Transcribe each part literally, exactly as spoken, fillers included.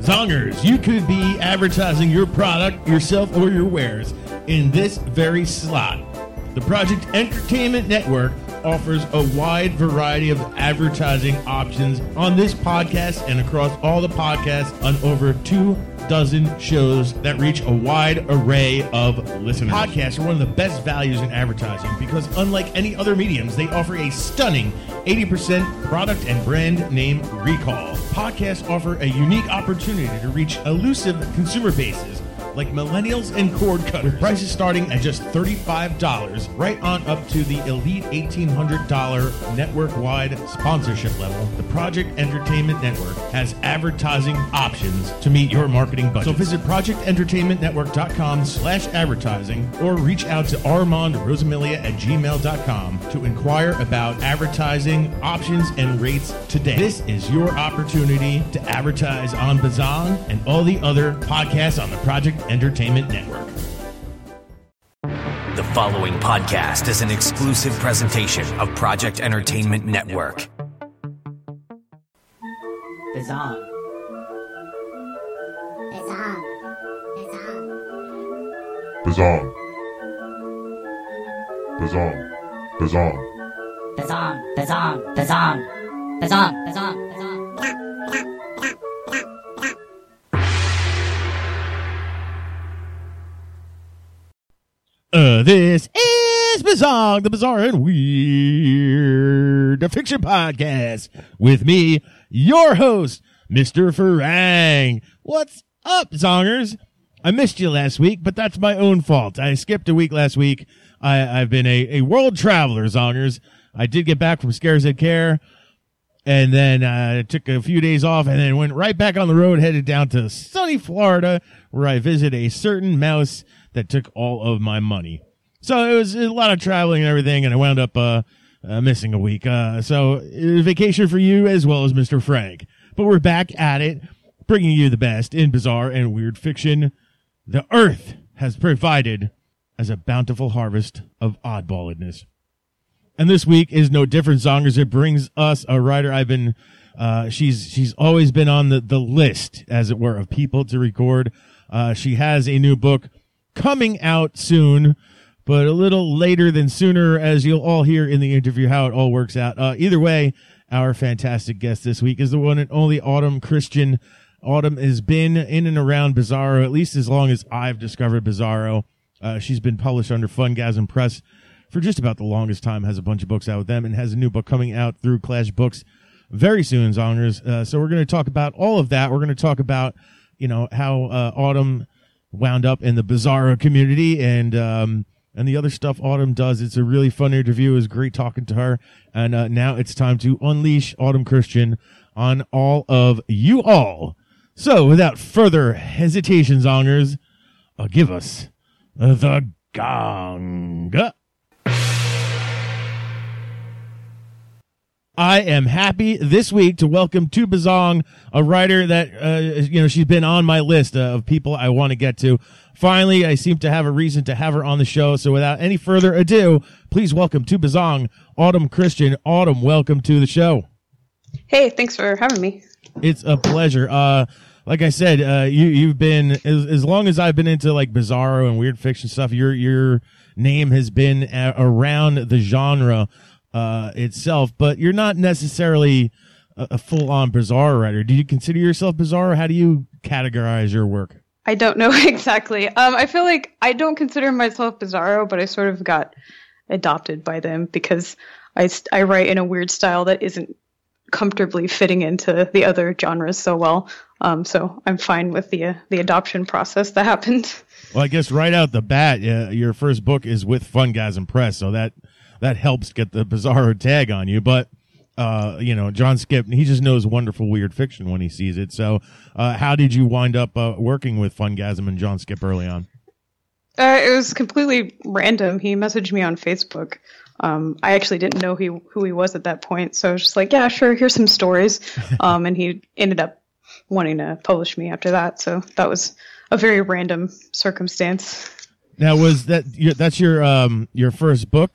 Zongers, you could be advertising your product, yourself, or your wares in this very slot. The Project Entertainment Network offers a wide variety of advertising options on this podcast and across all the podcasts on over two dozen shows that reach a wide array of listeners. Podcasts are one of the best values in advertising because unlike any other mediums, they offer a stunning eighty percent product and brand name recall. Podcasts offer a unique opportunity to reach elusive consumer bases like millennials and cord cutters, with prices starting at just thirty-five dollars, right on up to the elite eighteen hundred dollars network-wide sponsorship level. The Project Entertainment Network has advertising options to meet your marketing budget. So visit project entertainment network dot com slash advertising or reach out to Armand Rosamilia at gmail dot com to inquire about advertising options and rates today. This is your opportunity to advertise on Bazong and all the other podcasts on the Project Entertainment Network. The following podcast is an exclusive presentation of Project Entertainment Network. Bazong. Bazong. Bazong. Bazong. Bazong. Bazong. Bazong. Bazong. Bazong. Bazong. Bazong. Bazong. Uh, this is Bazong, the Bizarre and Weird Fiction Podcast, with me, your host, Mister Farang. What's up, Zongers? I missed you last week, but that's my own fault. I skipped a week last week. I, I've been a, a world traveler, Zongers. I did get back from Scares at Care, and then uh, took a few days off, and then went right back on the road, headed down to sunny Florida, where I visited a certain mouse that took all of my money. So it was a lot of traveling and everything, and I wound up uh, uh missing a week. Uh, so uh, vacation for you as well as Mister Frank. But we're back at it, bringing you the best in bizarre and weird fiction the earth has provided as a bountiful harvest of oddballedness. And this week is no different, Zongers. It brings us a writer I've been, uh, she's, she's always been on the, the list, as it were, of people to record. Uh, she has a new book coming out soon, but a little later than sooner, as you'll all hear in the interview how it all works out. Uh, either way, our fantastic guest this week is the one and only Autumn Christian. Autumn has been in and around Bizarro at least as long as I've discovered Bizarro. Uh, she's been published under Fungasm Press for just about the longest time, has a bunch of books out with them, and has a new book coming out through Clash Books very soon, Zongers. Uh, so we're going to talk about all of that. We're going to talk about, you know, how uh, Autumn wound up in the Bizarro community and um and the other stuff Autumn does. It's a really fun interview. It was great talking to her. And uh, now it's time to unleash Autumn Christian on all of you all. So without further hesitation, Zongers, uh, give us the gong. I am happy this week to welcome to Bazong a writer that, uh, you know, she's been on my list uh, of people I want to get to. Finally, I seem to have a reason to have her on the show. So without any further ado, please welcome to Bazong, Autumn Christian. Autumn, welcome to the show. Hey, thanks for having me. It's a pleasure. Uh, like I said, uh, you, you've been, as, as long as I've been into like Bizarro and weird fiction stuff, your, your name has been a- around the genre uh itself, but you're not necessarily a, a full-on Bizarro writer. Do you consider yourself Bizarro? How do you categorize your work? I don't know exactly. Um, I feel like I don't consider myself Bizarro, but I sort of got adopted by them because I, I write in a weird style that isn't comfortably fitting into the other genres so well. Um, so I'm fine with the uh, the adoption process that happened. Well, I guess right out the bat, uh, your first book is with Fungasm Press, so that that helps get the Bizarro tag on you. But, uh, you know, John Skip, he just knows wonderful weird fiction when he sees it. So uh, how did you wind up uh, working with Fungasm and John Skip early on? Uh, it was completely random. He messaged me on Facebook. Um, I actually didn't know he, who he was at that point. So I was just like, yeah, sure, here's some stories. Um, and he ended up wanting to publish me after that. So that was a very random circumstance. Now, was that your, that's your um, your first book?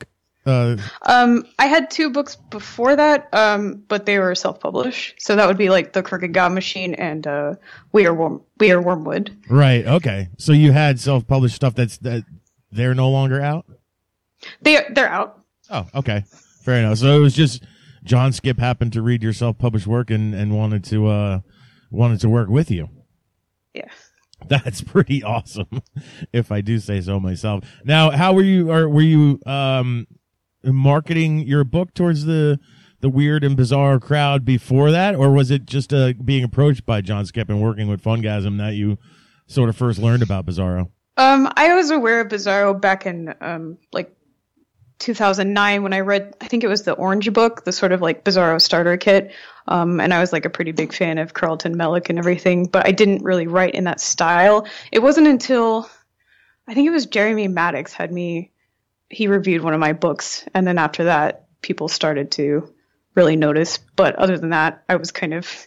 Uh, Um, I had two books before that, um, but they were self-published. So that would be like The Crooked God Machine and uh, We Are Worm, We Are Wormwood. right. Okay. So you had self-published stuff that's that they're no longer out. They they're out. Oh, okay. Fair enough. So it was just John Skip happened to read your self-published work and, and wanted to uh wanted to work with you. Yeah. That's pretty awesome, if I do say so myself. Now, how were you? Or were you um marketing your book towards the the weird and bizarre crowd before that, or was it just uh, being approached by John Skip and working with Fungasm that you sort of first learned about Bizarro? Um, I was aware of Bizarro back in um like two thousand nine when I read, I think it was the Orange Book, the sort of like Bizarro starter kit. Um, and I was like a pretty big fan of Carlton Mellick and everything, but I didn't really write in that style. It wasn't until I think it was Jeremy Maddox had me, he reviewed one of my books. And then after that, people started to really notice. But other than that, I was kind of,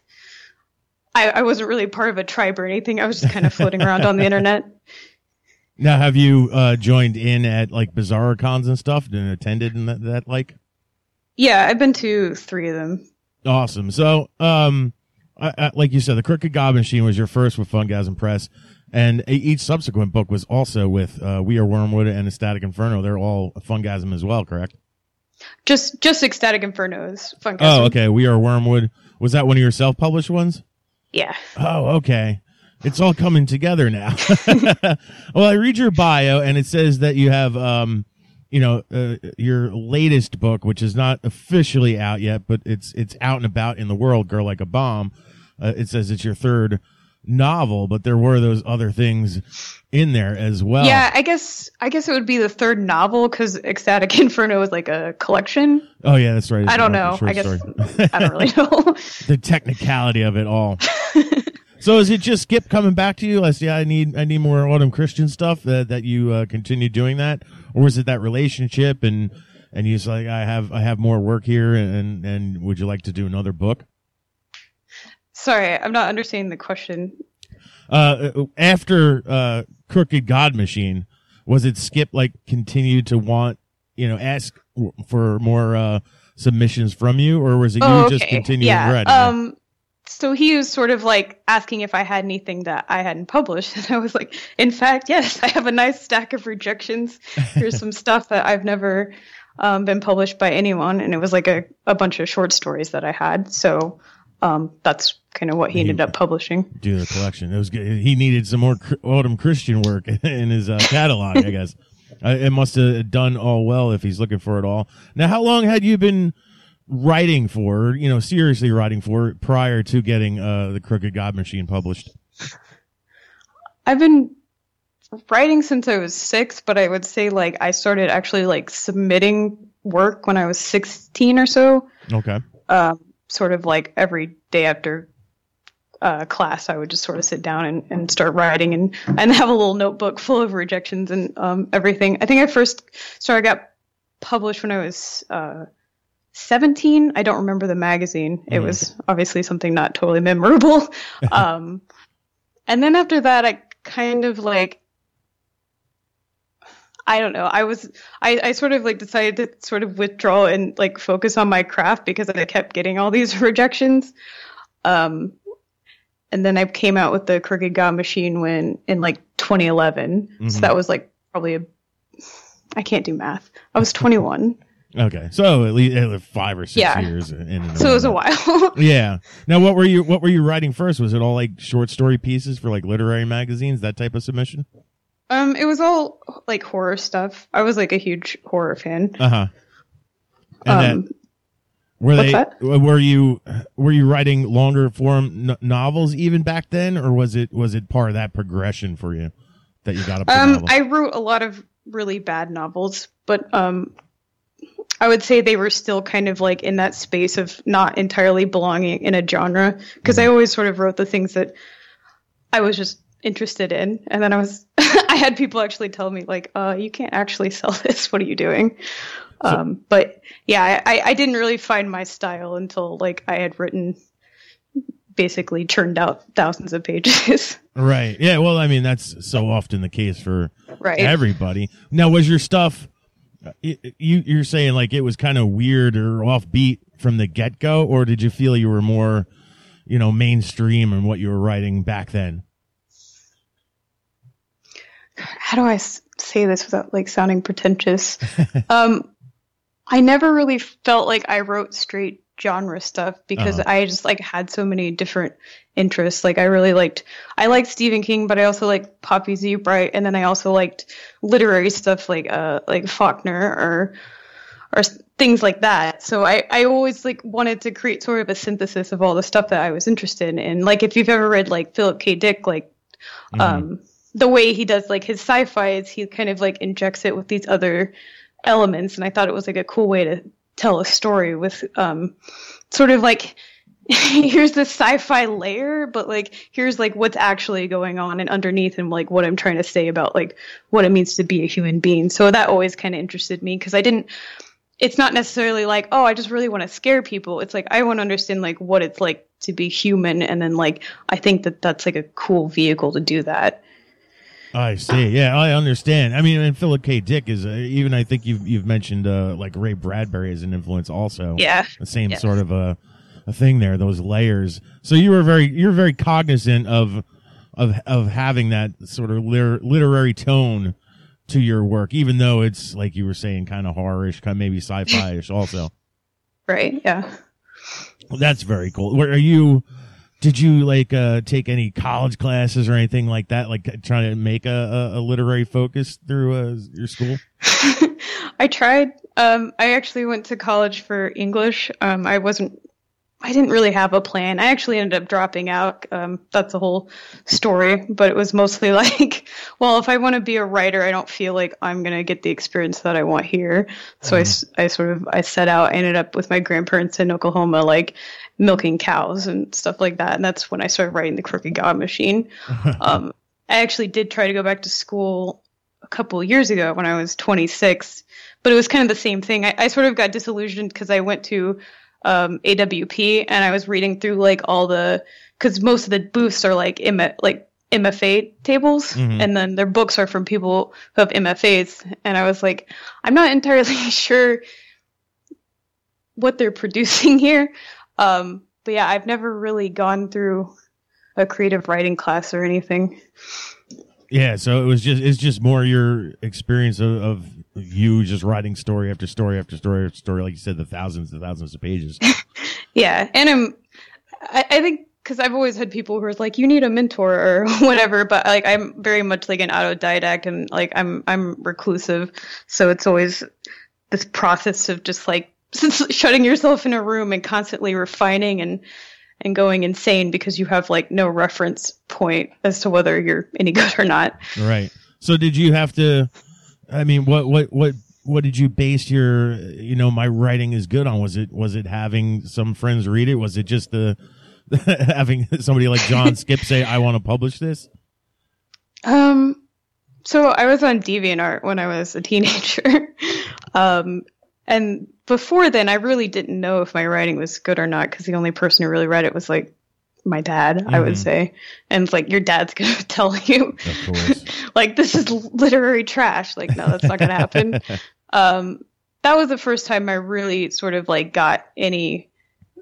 I, I wasn't really part of a tribe or anything. I was just kind of floating around on the internet. Now, have you uh, joined in at like Bizarro cons and stuff and attended and that, that like? Yeah, I've been to three of them. Awesome. So, um, I, I, like you said, the Crooked God Machine was your first with Fungasm Press, and a, each subsequent book was also with uh, We Are Wormwood and Ecstatic Inferno. They're all Fungasm as well, correct? Just just Ecstatic Inferno is Fungasm. Oh, okay. We Are Wormwood. Was that one of your self-published ones? Yeah. Oh, okay. It's all coming together now. Well, I read your bio, and it says that you have, um, you know, uh, your latest book, which is not officially out yet, but it's it's out and about in the world, Girl Like a Bomb. Uh, it says it's your third novel, but there were those other things in there as well. Yeah, I guess I guess it would be the third novel because Ecstatic Inferno is like a collection. Oh, yeah, that's right. It's I don't a know. short I guess story. I don't really know. The technicality of it all. So is it just Skip coming back to you? I see. I need I need more Autumn Christian stuff that that you uh, continue doing that, or is it that relationship and and you just like I have I have more work here and and would you like to do another book? Sorry, I'm not understanding the question. Uh, after uh, Crooked God Machine, was it Skip like continued to want you know ask for more uh, submissions from you, or was it you Oh, okay. just continuing yeah. writing? Um, so he was sort of like asking if I had anything that I hadn't published, and I was like, in fact, yes, I have a nice stack of rejections. Here's some stuff that I've never um, been published by anyone, and it was like a, a bunch of short stories that I had. So um, that's kind of what he ended up publishing. Do the collection. It was good. He needed some more Autumn Christian work in his uh, catalog, I guess. Uh, it must have done all well if he's looking for it all. Now, how long had you been writing for, you know, seriously writing for prior to getting uh, the Crooked God Machine published? I've been writing since I was six, but I would say like I started actually like submitting work when I was sixteen or so. Okay. Um, sort of like every day after uh, class, I would just sort of sit down and, and start writing and, and have a little notebook full of rejections and um, everything. I think I first started got published when I was uh, seventeen. I don't remember the magazine. It Mhm. was obviously something not totally memorable. um, and then after that, I kind of like, I don't know. I was, I, I sort of like decided to sort of withdraw and like focus on my craft because I kept getting all these rejections. Um, and then I came out with the Crooked God Machine when in like twenty eleven. Mhm. So that was like probably a, I can't do math. I was twenty-one. Okay. So at least uh, five or six Yeah. years. In and So it was a around while. that. Yeah. Now, what were you, what were you writing first? Was it all like short story pieces for like literary magazines, that type of submission? um, it was all like horror stuff. I was like a huge horror fan. Uh huh. And Um, that, were what's they, that? were you, were you writing longer form n- novels even back then, or was it, was it part of that progression for you that you got up to Um, novels? I wrote a lot of really bad novels, but um, I would say they were still kind of like in that space of not entirely belonging in a genre, because I always sort of wrote the things that I was just interested in, and then I was I had people actually tell me like, uh, you can't actually sell this. What are you doing? Um, but yeah, I, I didn't really find my style until like I had written, basically churned out thousands of pages. Right. Yeah. Well, I mean, that's so often the case for Right. everybody. Now, was your stuff you, you're saying like it was kind of weird or offbeat from the get-go, or did you feel you were more, you know, mainstream in what you were writing back then? How do I s- say this without like sounding pretentious? um, I never really felt like I wrote straight genre stuff because Uh-huh. I just like had so many different interests. Like I really liked, I liked Stephen King, but I also liked Poppy Z. Brite, and then I also liked literary stuff like uh like Faulkner or or s- things like that. So I I always like wanted to create sort of a synthesis of all the stuff that I was interested in. And like if you've ever read like Philip K. Dick, like um the way he does like his sci-fi is he kind of like injects it with these other elements, and I thought it was like a cool way to tell a story with um sort of like here's the sci-fi layer, but like here's like what's actually going on and underneath, and like what I'm trying to say about like what it means to be a human being. So that always kind of interested me because I didn't it's not necessarily like, oh, I just really want to scare people. It's like I want to understand like what it's like to be human, and then like I think that that's like a cool vehicle to do that. I see. Yeah, I understand. I mean, and Philip K. Dick is uh, even. I think you've you've mentioned uh, like Ray Bradbury as an influence, also. Yeah. The same Yeah. sort of a a thing there. Those layers. So you were very you're very cognizant of of of having that sort of lir- literary tone to your work, even though it's like you were saying, kind of horror-ish, kind of maybe sci-fi-ish, also. Right. Yeah. Well, that's very cool. Where are you? Did you like uh, take any college classes or anything like that? Like trying to make a, a, a literary focus through uh, your school? I tried. Um, I actually went to college for English. Um, I wasn't, I didn't really have a plan. I actually ended up dropping out. Um, that's a whole story, but it was mostly like, well, if I want to be a writer, I don't feel like I'm going to get the experience that I want here. So I s I, sort of, I set out, I ended up with my grandparents in Oklahoma, like milking cows and stuff like that. And that's when I started writing The Crooked God Machine. um, I actually did try to go back to school a couple of years ago when I was twenty-six, but it was kind of the same thing. I, I sort of got disillusioned because I went to um, A W P and I was reading through like all the, because most of the booths are like M, like M F A tables, Mhm. and then their books are from people who have M F As, and I was like, I'm not entirely sure what they're producing here. Um, but yeah, I've never really gone through a creative writing class or anything. Yeah, so it was just it's just more your experience of, of you just writing story after story after story after story, like you said, the thousands and thousands of pages. Yeah, and I'm, I, I think because I've always had people who are like, you need a mentor or whatever, but like I'm very much like an autodidact, and like I'm I'm reclusive, so it's always this process of just like shutting yourself in a room and constantly refining and and going insane because you have like no reference point as to whether you're any good or not. Right. So did you have to? I mean, what what what what did you base your you know my writing is good on? Was it was it having some friends read it? Was it just the having somebody like John Skip say, "I want to publish this"? Um, so I was on DeviantArt when I was a teenager. um, and before then, I really didn't know if my writing was good or not, because the only person who really read it was like my dad, I would Mhm. say. And it's like, your dad's going to tell you, Of course. like, this is literary trash. Like, no, that's not going to happen. um, that was the first time I really sort of like got any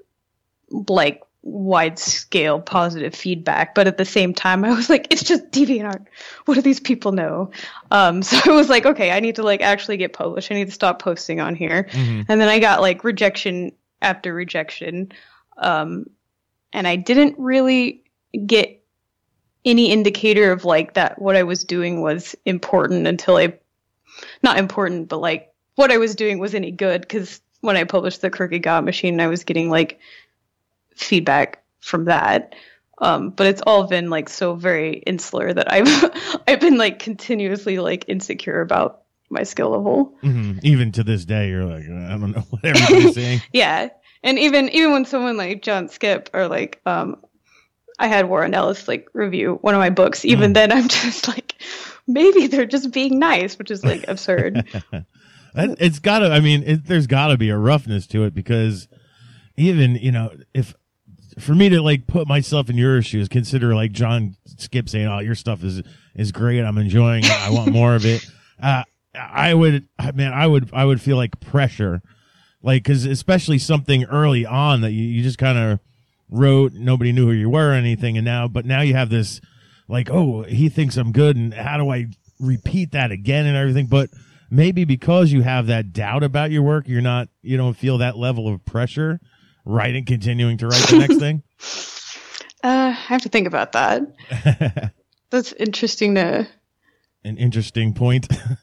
like wide scale positive feedback, but at the same time I was like, it's just DeviantArt, what do these people know? Um so it was like, okay, I need to like actually get published, I need to stop posting on here. Mhm. And then I got like rejection after rejection, um and I didn't really get any indicator of like that what I was doing was important until I not important but like what I was doing was any good, because when I published The Crooked God Machine, I was getting like feedback from that. Um, but it's all been like so very insular that I've I've been like continuously like insecure about my skill level. Mhm. Even to this day, you're like, I don't know what everybody's saying. Yeah. And even even when someone like John Skip or like um I had Warren Ellis like review one of my books, even Mm. then I'm just like, maybe they're just being nice, which is like absurd. It- It's gotta, I mean, it, there's gotta be a roughness to it, because even, you know, if, for me to like put myself in your shoes, consider like John Skip saying, "Oh, your stuff is, is great. I'm enjoying it. I want more of it." Uh, I would, man, I would, I would feel like pressure, like, cause especially something early on that you, you just kind of wrote, nobody knew who you were or anything. And now, but now you have this like, oh, he thinks I'm good. And how do I repeat that again and everything? But maybe because you have that doubt about your work, you're not, you don't feel that level of pressure writing, continuing to write the next thing. Uh, I have to think about that. That's interesting to. An interesting point.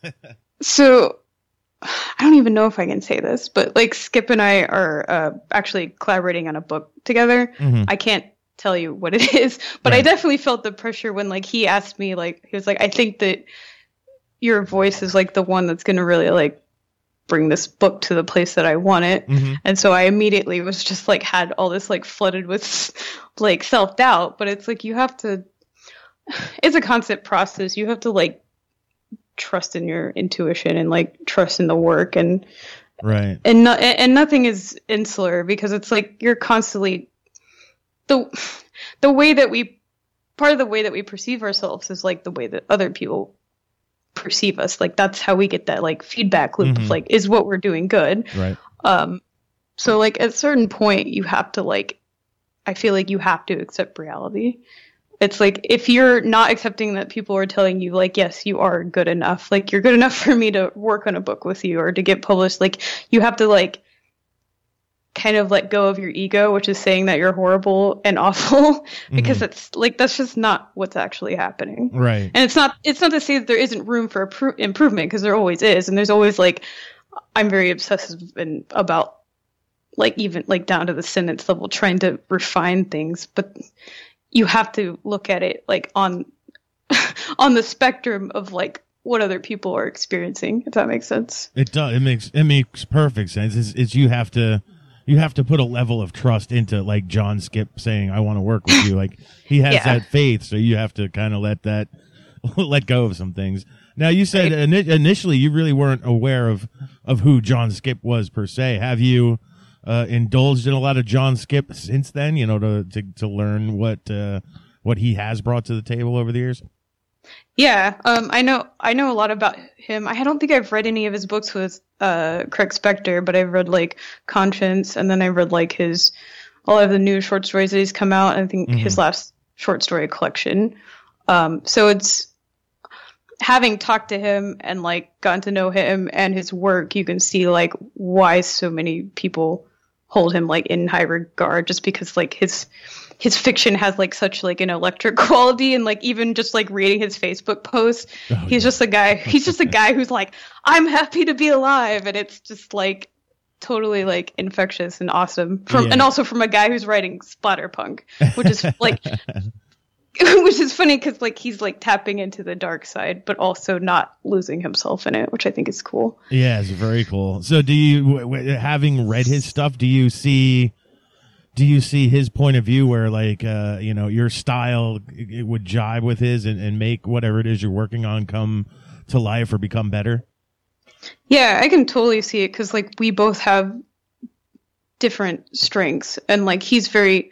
So, I don't even know if I can say this, but like Skip and I are uh, actually collaborating on a book together. Mm-hmm. I can't tell you what it is, but right. I definitely felt the pressure when like he asked me, like he was like, I think that your voice is like the one that's going to really like bring this book to the place that I want it. Mm-hmm. And so I immediately was just like had all this like flooded with like self-doubt, but it's like you have to, it's a constant process. You have to like trust in your intuition and like trust in the work and right. And no, and nothing is insular because it's like you're constantly the the way that we part of the way that we perceive ourselves is like the way that other people perceive us. Like that's how we get that like feedback loop mm-hmm. of like is what we're doing good. Right. Um so like at a certain point you have to like I feel like you have to accept reality. It's like if you're not accepting that people are telling you like yes you are good enough, like you're good enough for me to work on a book with you or to get published, like you have to like kind of let go of your ego, which is saying that you're horrible and awful because mm-hmm. it's like that's just not what's actually happening. Right. And it's not it's not to say that there isn't room for appro- improvement because there always is, and there's always like I'm very obsessive and about like even like down to the sentence level trying to refine things, but you have to look at it like on on the spectrum of like what other people are experiencing, if that makes sense. It does. It makes it makes perfect sense. It's, it's you have to you have to put a level of trust into like John Skip saying I want to work with you. Like he has yeah. that faith, so you have to kind of let that let go of some things. Now you said right. ini- initially you really weren't aware of of who John Skip was per se. Have you uh, indulged in a lot of John Skip since then? You know, to to, to learn what uh, what he has brought to the table over the years. Yeah, um, I know. I know a lot about him. I don't think I've read any of his books with uh, Craig Spector, but I've read like Conscience, and then I read like his all of the new short stories that he's come out. I think mm-hmm. his last short story collection. Um, so it's having talked to him and like gotten to know him and his work. You can see like why so many people hold him like in high regard, just because like his. his fiction has like such like an electric quality, and like even just like reading his Facebook posts, oh, he's yeah. just a guy, he's just a guy who's like, I'm happy to be alive. And it's just like totally like infectious and awesome from, yeah. and also from a guy who's writing splatterpunk, which is like, which is funny because like he's like tapping into the dark side, but also not losing himself in it, which I think is cool. Yeah, it's very cool. So do you, w- w- having read his stuff, do you see, Do you see his point of view where, like, uh, you know, your style it, it would jive with his and, and make whatever it is you're working on come to life or become better? Yeah, I can totally see it because, like, we both have different strengths. And, like, he's very,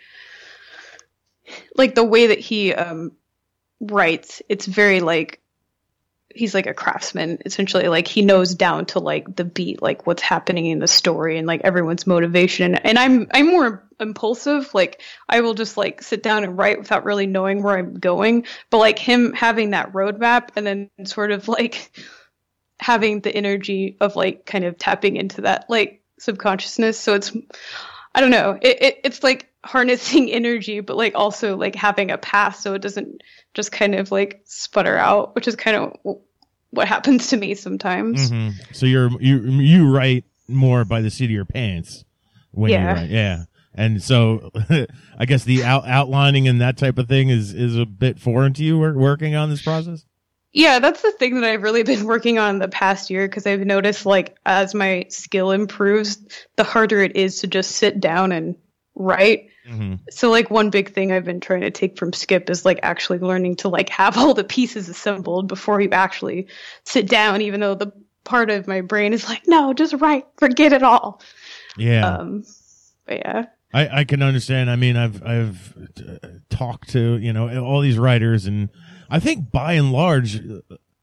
like, the way that he um, writes, it's very, like, he's like a craftsman, essentially. Like he knows down to like the beat, like what's happening in the story and like everyone's motivation. And I'm, I'm more impulsive. Like I will just like sit down and write without really knowing where I'm going. But like him having that roadmap and then sort of like having the energy of like kind of tapping into that like subconsciousness. So it's, I don't know. It, it it's like harnessing energy, but like also like having a path so it doesn't just kind of like sputter out, which is kind of what happens to me sometimes. Mm-hmm. So you're you you write more by the seat of your pants when yeah. you write, yeah. And so I guess the out, outlining and that type of thing is is a bit foreign to you working on this process. Yeah, that's the thing that I've really been working on the past year because I've noticed like as my skill improves, the harder it is to just sit down and write. Mm-hmm. So like one big thing I've been trying to take from Skip is like actually learning to like have all the pieces assembled before you actually sit down, even though the part of my brain is like, no, just write, forget it all. Yeah. Um, but yeah. I, I can understand. I mean, I've I've uh, talked to, you know, all these writers, and I think by and large,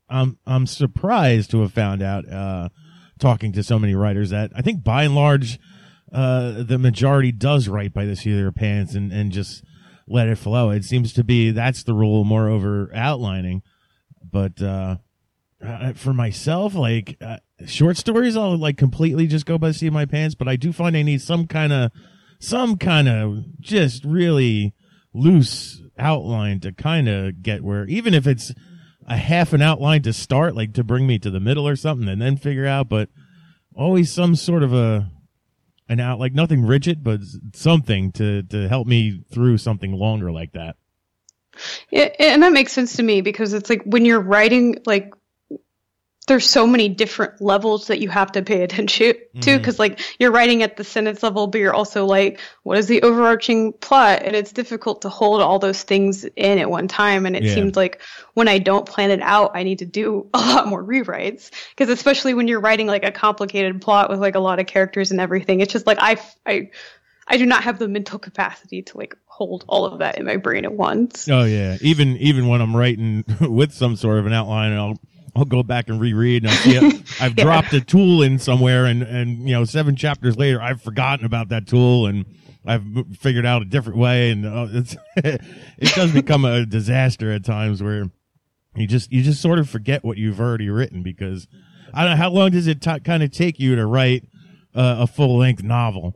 I'm I'm surprised to have found out, uh, talking to so many writers, that I think by and large, uh, the majority does write by the seat of their pants and, and just let it flow. It seems to be that's the rule more over outlining. But uh, uh, for myself, like uh, short stories, I'll like completely just go by the seat of my pants. But I do find I need some kind of some kind of just really loose outline to kind of get where, even if it's a half an outline to start, like to bring me to the middle or something and then figure out, but always some sort of a, an out, like nothing rigid, but something to, to help me through something longer like that. Yeah, and that makes sense to me because it's like when you're writing, like there's so many different levels that you have to pay attention to because mm-hmm. like you're writing at the sentence level, but you're also like, what is the overarching plot? And it's difficult to hold all those things in at one time. And it yeah. seems like when I don't plan it out, I need to do a lot more rewrites because especially when you're writing like a complicated plot with like a lot of characters and everything, it's just like I, I, I do not have the mental capacity to like hold all of that in my brain at once. Oh yeah. Even, even when I'm writing with some sort of an outline, I'll, I'll go back and reread and I'll see it. I've yeah. dropped a tool in somewhere and, and, you know, seven chapters later, I've forgotten about that tool and I've figured out a different way. And uh, it's, it does become a disaster at times where you just, you just sort of forget what you've already written because I don't know, how long does it t- kind of take you to write uh, a full length novel?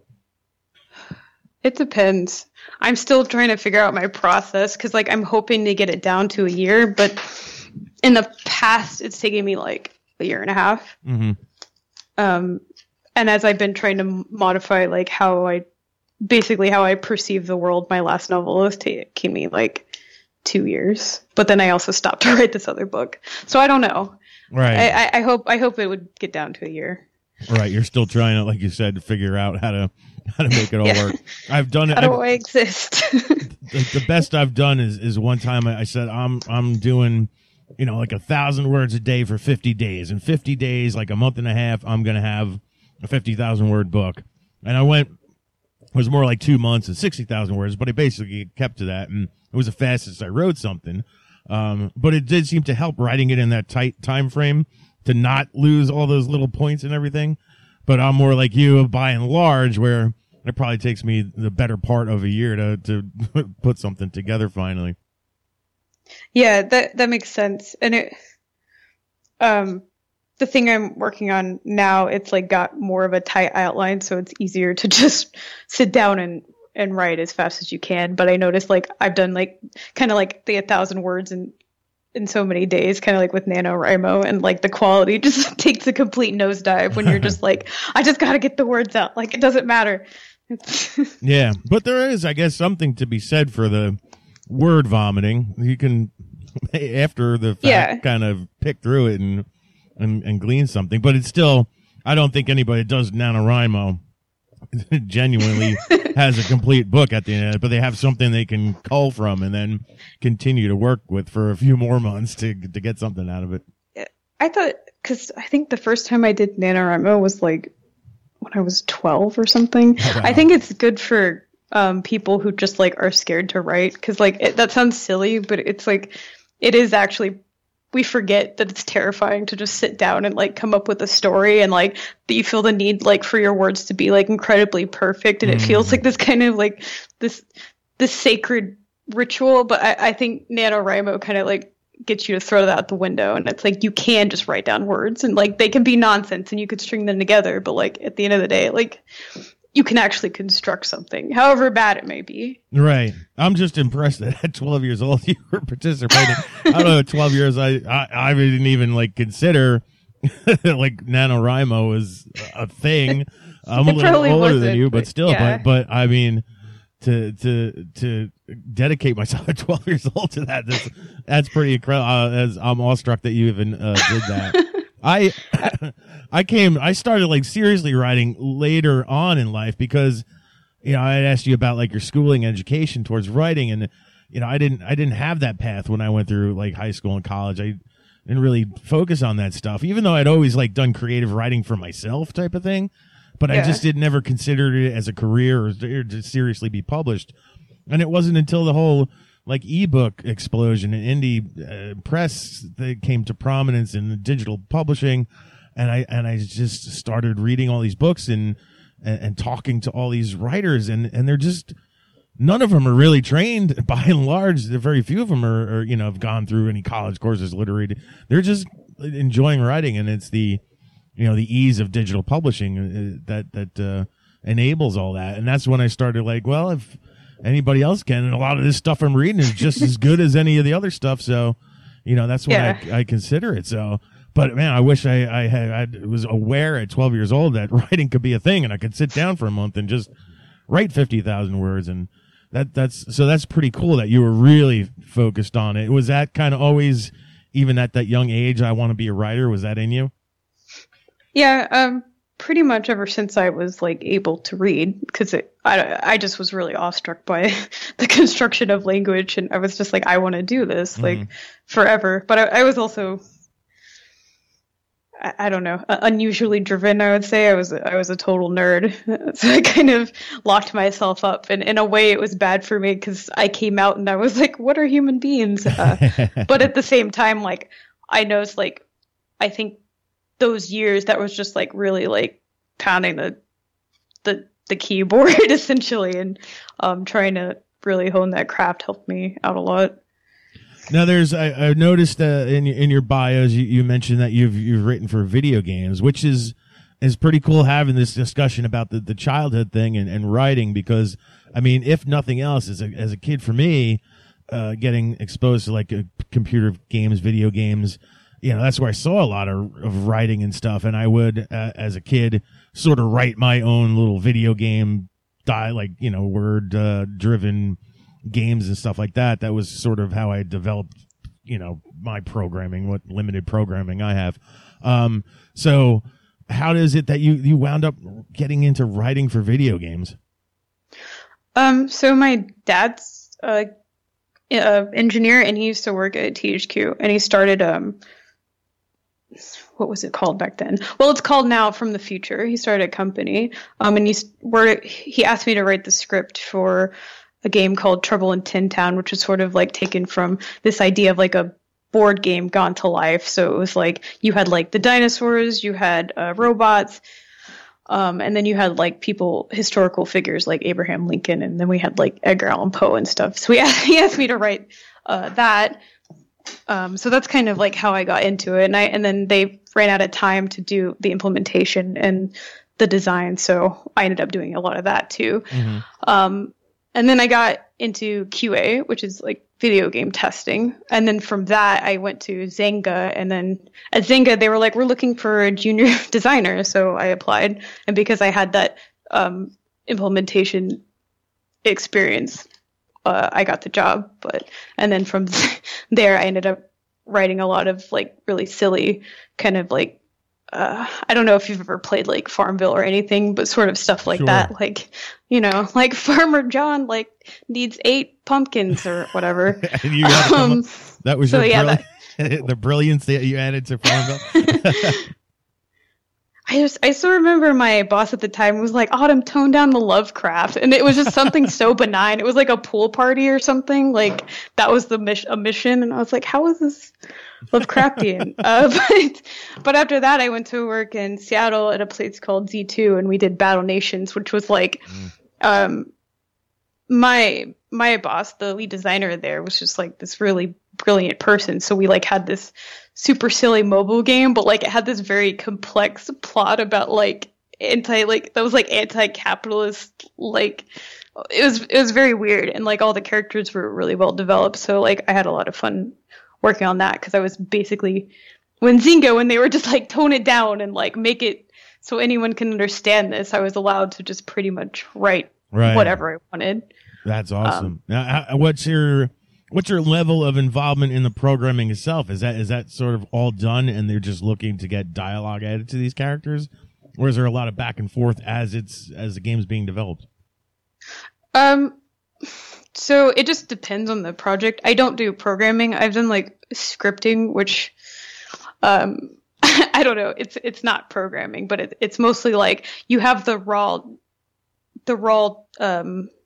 It depends. I'm still trying to figure out my process because like I'm hoping to get it down to a year, but in the past, it's taken me like a year and a half. Mm-hmm. Um, and as I've been trying to modify like how I, basically how I perceive the world, my last novel was taking me like two years. But then I also stopped to write this other book, so I don't know. Right. I, I, I hope I hope it would get down to a year. Right. You're still trying to, like you said, to figure out how to how to make it all yeah. work. I've done it. How do I exist? the, the best I've done is is one time I, I said I'm I'm doing, you know, like a thousand words a day for fifty days. In fifty days, like a month and a half, I'm going to have a fifty thousand word book. And I went, it was more like two months and sixty thousand words, but I basically kept to that. And it was the fastest I wrote something. Um, but it did seem to help writing it in that tight time frame to not lose all those little points and everything. But I'm more like you by and large, where it probably takes me the better part of a year to, to put something together finally. Yeah, that that makes sense. And it, um, the thing I'm working on now, it's like got more of a tight outline, so it's easier to just sit down and, and write as fast as you can. But I noticed like I've done like kind of like the a thousand words in in so many days, kind of like with NaNoWriMo, and like the quality just takes a complete nosedive when you're just like, I just got to get the words out. Like it doesn't matter. Yeah, but there is, I guess, something to be said for the word vomiting. You can, after the fact, yeah. kind of pick through it and, and and glean something. But it's still, I don't think anybody that does NaNoWriMo genuinely has a complete book at the end of it, but they have something they can cull from and then continue to work with for a few more months to to get something out of it. I thought, because I think the first time I did NaNoWriMo was like when I was twelve or something. Oh, wow. I think it's good for um, people who just like are scared to write, because like it, that sounds silly, but it's like it is actually, we forget that it's terrifying to just sit down and like come up with a story, and like that you feel the need like for your words to be like incredibly perfect, and it mm. feels like this kind of like this this sacred ritual. But I, I think NaNoWriMo kind of like gets you to throw that out the window, and it's like you can just write down words, and like they can be nonsense and you could string them together, but like at the end of the day, like you can actually construct something, however bad it may be. Right. I'm just impressed that at twelve years old you were participating. I don't know, at twelve years I, I, I didn't even like consider like NaNoWriMo was a thing. I'm a It little probably older wasn't, than you, but but still, yeah. but, but I mean, to, to, to dedicate myself at twelve years old to that, that's, that's pretty incredible. Uh, as I'm awestruck that you even uh, did that. I, I came, I started like seriously writing later on in life because, you know, I had asked you about like your schooling education towards writing, and, you know, I didn't, I didn't have that path when I went through like high school and college. I didn't really focus on that stuff, even though I'd always like done creative writing for myself type of thing, but yeah. I just did never considered it as a career or, or to seriously be published. And it wasn't until the whole like ebook explosion and indie uh, press that came to prominence in digital publishing, and I and I just started reading all these books and and, and talking to all these writers, and and they're just none of them are really trained by and large. Very few of them are, are you know have gone through any college courses, literary. They're just enjoying writing, and it's the you know the ease of digital publishing that that uh, enables all that, and that's when I started like, well, if anybody else can, and a lot of this stuff I'm reading is just as good as any of the other stuff. So, you know, that's why Yeah. I, I consider it. So, but man, I wish I, I had, I was aware at twelve years old that writing could be a thing and I could sit down for a month and just write fifty thousand words. And that, that's, so that's pretty cool that you were really focused on it. Was that kind of always, even at that young age, I want to be a writer? Was that in you? Yeah, um, pretty much ever since I was like able to read, because I I just was really awestruck by the construction of language, and I was just like, I want to do this like Mhm. forever. But I, I was also, I, I don't know, uh, unusually driven. I would say I was I was a total nerd, so I kind of locked myself up, and in a way, it was bad for me because I came out and I was like, what are human beings? Uh, but at the same time, like I know it's like I think. Those years that was just like really like pounding the the the keyboard essentially, and um trying to really hone that craft helped me out a lot. Now, there's I, I noticed uh, in in your bios you, you mentioned that you've you've written for video games, which is is pretty cool having this discussion about the, the childhood thing and, and writing, because I mean, if nothing else, as a as a kid for me, uh, getting exposed to like a computer games, video games. You know, that's where I saw a lot of, of writing and stuff. And I would, uh, as a kid, sort of write my own little video game, die like, you know, word uh, driven games and stuff like that. That was sort of how I developed, you know, my programming, what limited programming I have. Um, so how is it that you, you wound up getting into writing for video games? Um, so my dad's uh, uh engineer, and he used to work at T H Q, and he started um. what was it called back then? Well, it's called now From the Future. He started a company, um, and he were he asked me to write the script for a game called Trouble in Tin Town, which was sort of like taken from this idea of like a board game gone to life. So it was like you had like the dinosaurs, you had uh, robots, um, and then you had like people, historical figures like Abraham Lincoln, and then we had like Edgar Allan Poe and stuff. So he asked, he asked me to write uh, that. Um, so that's kind of like how I got into it, and I and then they ran out of time to do the implementation and the design, so I ended up doing a lot of that too. Mm-hmm. Um, and then I got into Q A, which is like video game testing, and then from that I went to Zynga, and then at Zynga they were like, we're looking for a junior designer, so I applied, and because I had that um, implementation experience. Uh, I got the job, but and then from there I ended up writing a lot of like really silly kind of like uh, I don't know if you've ever played like Farmville or anything, but sort of stuff like Sure. that, like you know, like Farmer John like needs eight pumpkins or whatever. And you had to come Um, up- that was so your yeah, brilli- the brilliance that you added to Farmville. I just I still remember my boss at the time was like, Autumn, tone down the Lovecraft, and it was just something so benign. It was like a pool party or something. Like that was the mission, a mission, and I was like, how is this Lovecraftian? uh, but but after that, I went to work in Seattle at a place called Z two, and we did Battle Nations, which was like, um, my my boss, the lead designer there, was just like this really brilliant person. So we like had this super silly mobile game, but like it had this very complex plot about like anti like that was like anti-capitalist, like it was it was very weird, and like all the characters were really well developed. So like I had a lot of fun working on that, because I was basically when Zynga when they were just like tone it down and like make it so anyone can understand this, I was allowed to just pretty much write Right. whatever I wanted. That's awesome. Um, now, how, what's your what's your level of involvement in the programming itself? Is that is that sort of all done, and they're just looking to get dialogue added to these characters, or is there a lot of back and forth as it's as the game's being developed? Um, so it just depends on the project. I don't do programming. I've done like scripting, which, um, I don't know. It's it's not programming, but it, it's mostly like you have the raw, the raw um,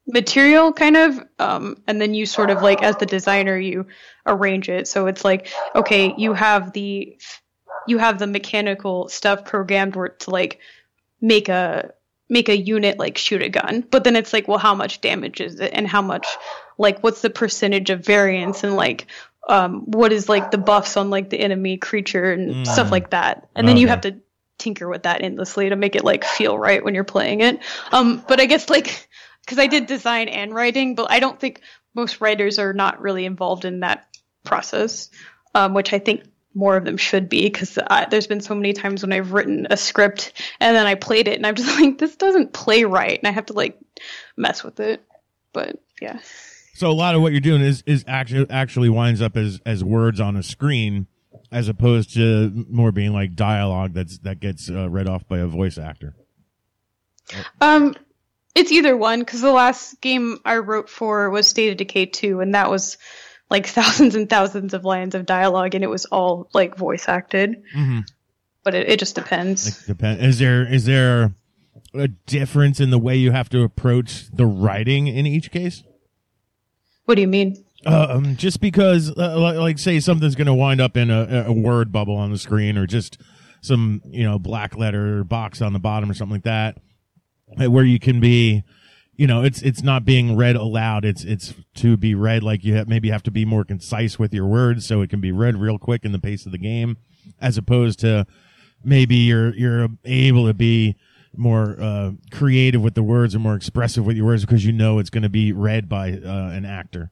material kind of, um, and then you sort of like as the designer you arrange it. So it's like, okay, you have the you have the mechanical stuff programmed where to like make a make a unit like shoot a gun, but then it's like, well, how much damage is it, and how much like what's the percentage of variance, and like um, what is like the buffs on like the enemy creature and Mm. stuff like that, and then you Okay. have to tinker with that endlessly to make it like feel right when you're playing it. Um, but I guess like because I did design and writing, but I don't think most writers are not really involved in that process, um, which I think more of them should be, because there's been so many times when I've written a script and then I played it and I'm just like, this doesn't play right, and I have to like mess with it. But yeah. So a lot of what you're doing is is actually actually winds up as as words on a screen, as opposed to more being like dialogue that's that gets uh, read off by a voice actor. Um, it's either one, because the last game I wrote for was State of Decay two, and that was like thousands and thousands of lines of dialogue, and it was all like voice acted. Mm-hmm. But it, it just depends. Like, depend. Is there is there a difference in the way you have to approach the writing in each case? What do you mean? Uh, um, just because, uh, like, like, say something's going to wind up in a, a word bubble on the screen, or just some, you know, black letter box on the bottom or something like that, uh, where you can be, you know, it's it's not being read aloud. It's it's to be read like you have, maybe have to be more concise with your words, so it can be read real quick in the pace of the game, as opposed to maybe you're you're able to be more uh, creative with the words or more expressive with your words because you know it's going to be read by uh, an actor.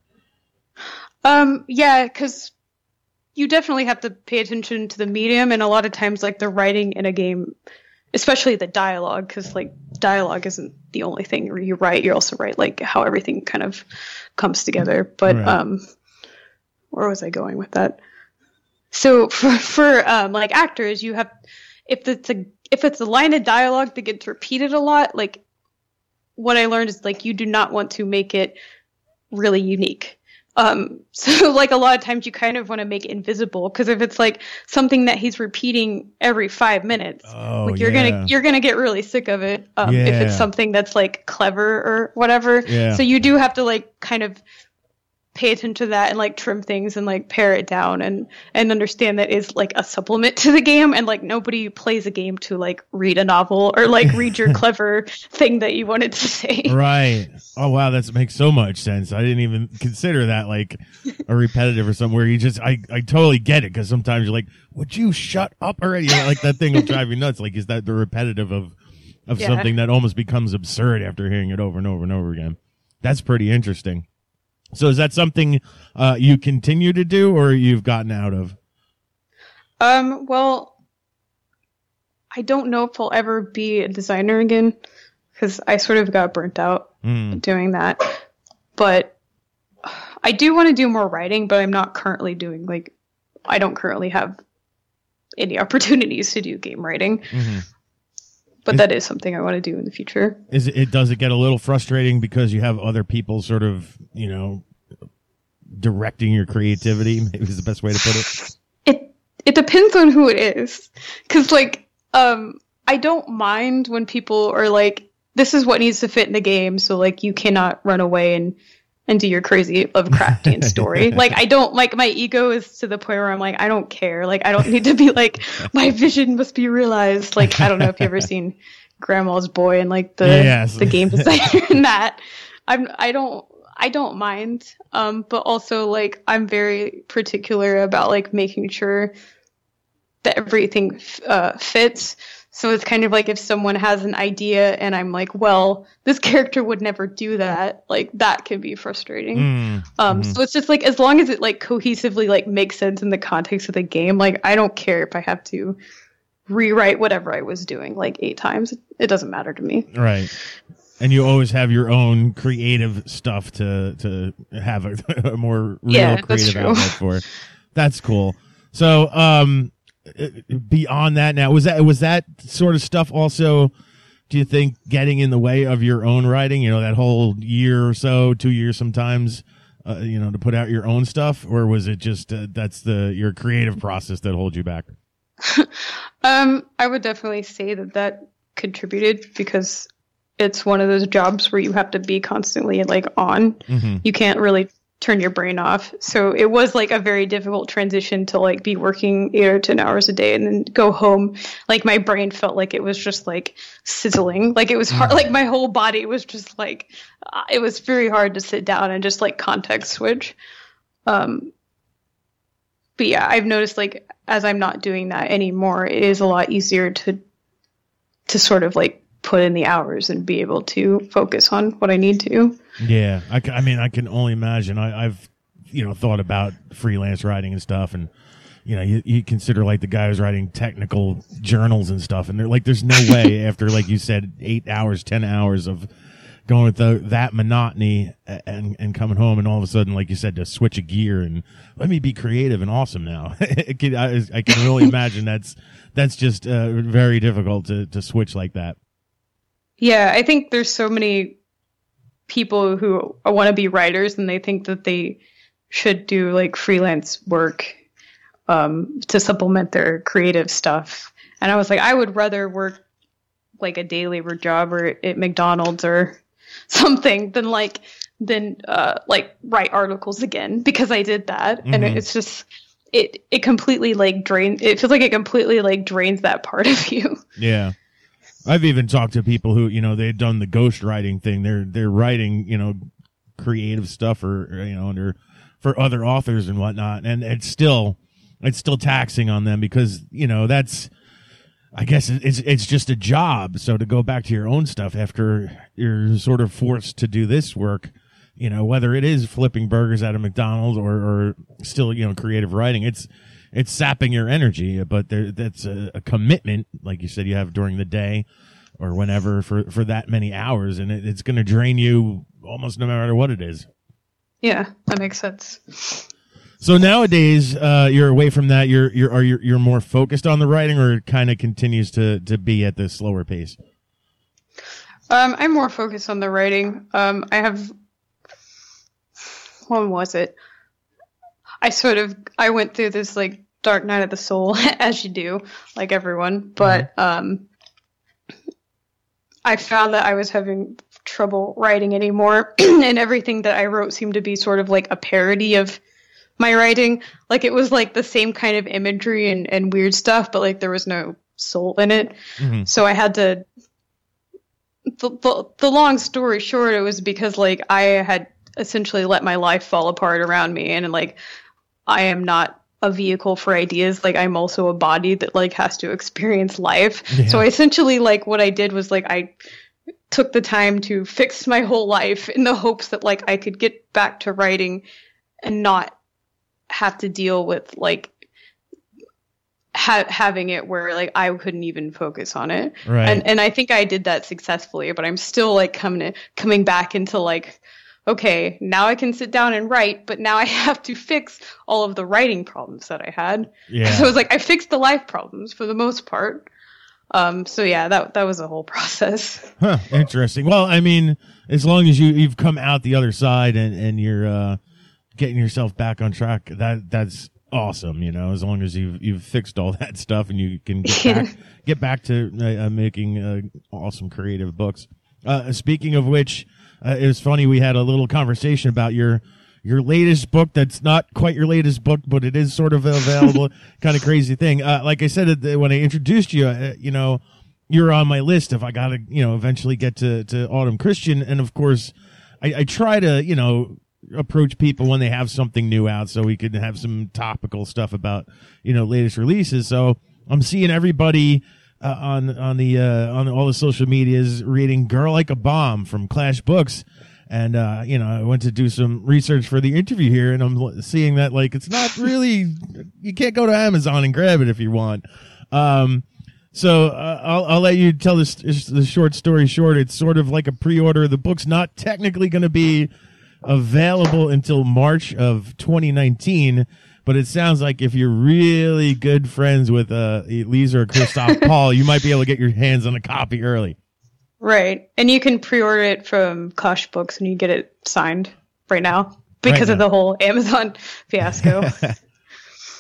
Um, yeah, because you definitely have to pay attention to the medium, and a lot of times, like the writing in a game, especially the dialogue, because like dialogue isn't the only thing you write. You also write like how everything kind of comes together. But Right. um, where was I going with that? So for for um, like actors, you have if it's a if it's a line of dialogue that gets repeated a lot, like what I learned is like you do not want to make it really unique. Um, so like a lot of times you kind of want to make it invisible, because if it's like something that he's repeating every five minutes, Oh, like you're yeah. gonna you're gonna get really sick of it. Um, if Yeah. it's something that's like clever or whatever. Yeah. So you do have to like kind of pay attention to that and like trim things and like pare it down and and understand that is like a supplement to the game, and like nobody plays a game to like read a novel or like read your clever thing that you wanted to say. Right. Oh wow, that makes so much sense. I didn't even consider that like a repetitive or something where you just I, I totally get it, because sometimes you're like, would you shut up already? You know, like that thing will drive you nuts. Like, is that the repetitive of of Yeah. something that almost becomes absurd after hearing it over and over and over again? That's pretty interesting. So is that something uh, you continue to do, or you've gotten out of? Um, well, I don't know if I'll ever be a designer again, because I sort of got burnt out Mm. doing that. But I do want to do more writing, but I'm not currently doing, like, I don't currently have any opportunities to do game writing. Mhm. But Is- that is something I want to do in the future. Is it, it does it get a little frustrating because you have other people sort of, you know, directing your creativity? Maybe is the best way to put it. It it depends on who it is, because like um I don't mind when people are like, this is what needs to fit in the game, so like you cannot run away and and do your crazy Lovecraftian story. Like I don't like, my ego is to the point where I'm like, I don't care. Like I don't need to be like, my vision must be realized. Like I don't know if you've ever seen Grandma's Boy and like the Yes. the game designer in that. I'm I don't I don't mind. Um, but also like I'm very particular about like making sure that everything uh, fits. So it's kind of like if someone has an idea and I'm like, well, this character would never do that, like that can be frustrating. Mm. Um, so it's just like, as long as it like cohesively like makes sense in the context of the game, like I don't care if I have to rewrite whatever I was doing like eight times. It doesn't matter to me. Right. And you always have your own creative stuff to to have a, a more real Yeah, that's creative true. outlet for. That's cool. So, um, beyond that, now was that was that sort of stuff also? Do you think getting in the way of your own writing? You know, that whole year or so, two years sometimes, uh, you know, to put out your own stuff, or was it just uh, that's the your creative process that holds you back? Um, I would definitely say that that contributed, because it's one of those jobs where you have to be constantly like on. Mm-hmm. You can't really turn your brain off. So it was like a very difficult transition to like be working eight or ten hours a day and then go home. Like my brain felt like it was just like sizzling. Like it was hard. Like my whole body was just like, uh, it was very hard to sit down and just like context switch. Um, but yeah, I've noticed like as I'm not doing that anymore, it is a lot easier to, to sort of like put in the hours and be able to focus on what I need to. Yeah. I, I mean, I can only imagine. I, I've, you know, thought about freelance writing and stuff, and, you know, you, you consider like the guy who's writing technical journals and stuff, and they're like, there's no way after, like you said, eight hours, ten hours of going with the, that monotony and, and coming home, and all of a sudden, like you said, to switch a gear and let me be creative and awesome now. it can, I, I can really imagine that's, that's just uh, very difficult to, to switch like that. Yeah, I think there's so many people who want to be writers and they think that they should do like freelance work um, to supplement their creative stuff. And I was like, I would rather work like a day labor job or at McDonald's or something than like than uh, like write articles again, because I did that. Mm-hmm. And it's just it it completely like drains. It feels like it completely like drains that part of you. Yeah. I've even talked to people who, you know, they've done the ghost writing thing. They're they're writing, you know, creative stuff or, or you know, under for other authors and whatnot, and it's still it's still taxing on them because, you know, that's I guess it's it's just a job. So to go back to your own stuff after you're sort of forced to do this work, you know, whether it is flipping burgers at a McDonald's or, or still, you know, creative writing, it's it's sapping your energy, but there, that's a, a commitment, like you said, you have during the day or whenever for, for that many hours, and it, it's going to drain you almost no matter what it is. Yeah, that makes sense. So nowadays, uh, you're away from that. You're you're are you you're more focused on the writing, or it kind of continues to to be at the slower pace? Um, I'm more focused on the writing. Um, I have. When was it? I sort of I went through this like dark night of the soul, as you do, like everyone. But um, I found that I was having trouble writing anymore, and everything that I wrote seemed to be sort of like a parody of my writing. Like it was like the same kind of imagery and, and weird stuff, but like there was no soul in it. Mm-hmm. So I had to. The, the, the long story short, it was because like I had essentially let my life fall apart around me, and like I am not a vehicle for ideas. Like I'm also a body that like has to experience life. Yeah. So essentially like what I did was like I took the time to fix my whole life in the hopes that like I could get back to writing and not have to deal with like ha- having it where like I couldn't even focus on it. Right. And and I think I did that successfully, but I'm still like coming to, coming back into like, okay, now I can sit down and write, but now I have to fix all of the writing problems that I had. Yeah. So it was like I fixed the life problems for the most part. Um, so yeah, that that was a whole process. Huh, interesting. Well, I mean, as long as you you've come out the other side and and you're uh, getting yourself back on track, that that's awesome. You know, as long as you've you've fixed all that stuff and you can get back get back to uh, making uh, awesome creative books. Uh, speaking of which. Uh, it was funny. We had a little conversation about your your latest book. That's not quite your latest book, but it is sort of available. Kind of crazy thing. Uh, like I said when I introduced you, uh, you know, you're on my list if I got to, you know, eventually get to, to Autumn Christian. And of course, I, I try to, you know, approach people when they have something new out so we could have some topical stuff about, you know, latest releases. So I'm seeing everybody. Uh, on on the uh, on all the social medias reading "Girl Like a Bomb" from Clash Books, and uh, you know I went to do some research for the interview here, and I'm seeing that like it's not really you can't go to Amazon and grab it if you want. Um, so uh, I'll I'll let you tell this the short story short. It's sort of like a pre-order. The book's not technically going to be available until March of twenty nineteen. But it sounds like if you're really good friends with uh, Lisa or Christoph Paul, you might be able to get your hands on a copy early. Right. And you can pre-order it from Clash Books and you get it signed right now because right now. of the whole Amazon fiasco.